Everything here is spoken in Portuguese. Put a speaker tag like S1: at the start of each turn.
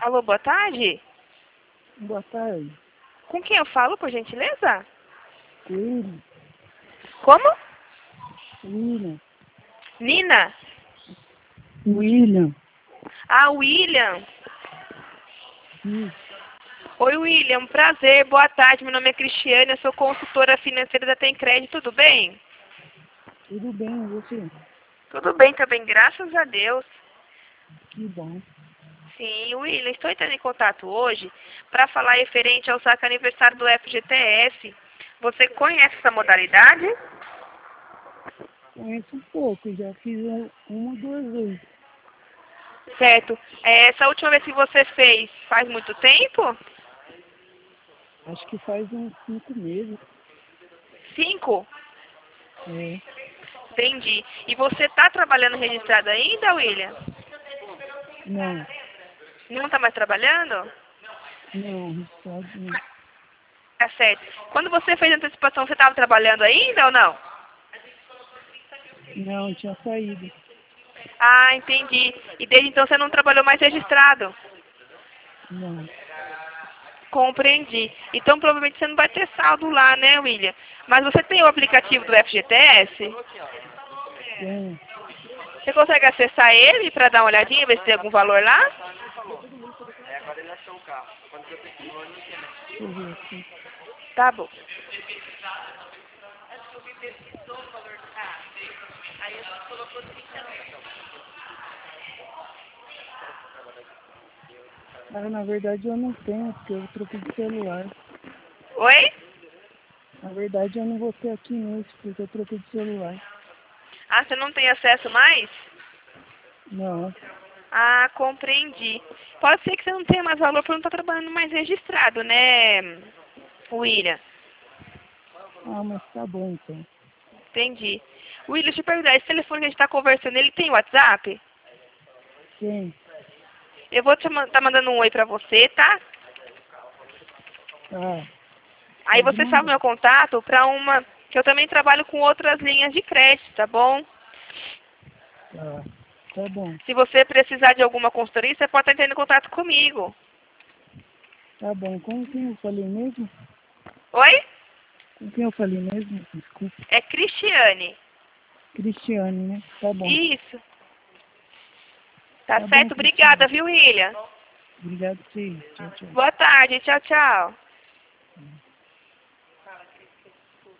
S1: Alô, boa tarde.
S2: Boa tarde.
S1: Com quem eu falo, por gentileza?
S2: William.
S1: Como?
S2: William.
S1: Nina?
S2: William.
S1: Ah, William.
S2: Isso.
S1: Oi, William. Prazer. Boa tarde. Meu nome é Cristiane. Eu sou consultora financeira da Tem Crédito. Tudo bem?
S2: Tudo bem, e você?
S1: Tudo bem também, graças a Deus.
S2: Que bom.
S1: Sim, William, estou entrando em contato hoje para falar referente ao saque aniversário do FGTS. Você conhece essa modalidade?
S2: Conheço um pouco, já fiz uma ou duas vezes.
S1: Certo. Essa última vez que você fez, faz muito tempo?
S2: Acho que faz uns 5 meses.
S1: 5?
S2: É.
S1: Entendi. E você está trabalhando registrado ainda, William?
S2: Não,
S1: Não está mais trabalhando?
S2: não, pode não.
S1: Tá certo. Quando você fez a antecipação, você estava trabalhando ainda ou não?
S2: Não, tinha saído.
S1: Ah, entendi. E desde então você não trabalhou mais registrado?
S2: Não.
S1: Compreendi. Então provavelmente você não vai ter saldo lá, né, William? Mas você tem o aplicativo do FGTS?
S2: Tem.
S1: Você consegue acessar ele para dar uma olhadinha, ver se tem algum valor lá?
S2: Deixa eu ver aqui.
S1: Tá bom.
S2: Ah, na verdade eu não tenho, porque eu troquei de celular.
S1: Oi?
S2: Na verdade eu não vou ter aqui nesse, porque eu troquei de celular.
S1: Ah, você não tem acesso mais?
S2: Não.
S1: Ah, compreendi. Pode ser que você não tenha mais valor por não estar trabalhando mais registrado, né, William?
S2: Ah, mas tá bom então.
S1: Entendi. William, deixa eu perguntar, esse telefone que a gente está conversando, ele tem WhatsApp?
S2: Tem.
S1: Eu vou tá mandando um oi pra você, tá?
S2: Tá.
S1: Aí
S2: Pode
S1: você salva
S2: mandar.
S1: meu contato pra uma... que eu também trabalho com outras linhas de crédito, tá bom?
S2: Tá. Tá bom.
S1: Se você precisar de alguma consultoria, você pode estar entrando em contato comigo.
S2: Tá bom. Com quem eu falei mesmo?
S1: Oi?
S2: Com quem eu falei mesmo? Desculpa.
S1: É Cristiane.
S2: Cristiane, né? Tá bom.
S1: Isso. Tá
S2: Tá bom,
S1: certo?
S2: Cristiane.
S1: Obrigada, viu, William?
S2: Obrigado por você. Tchau, tchau.
S1: Boa tarde. Tchau, tchau.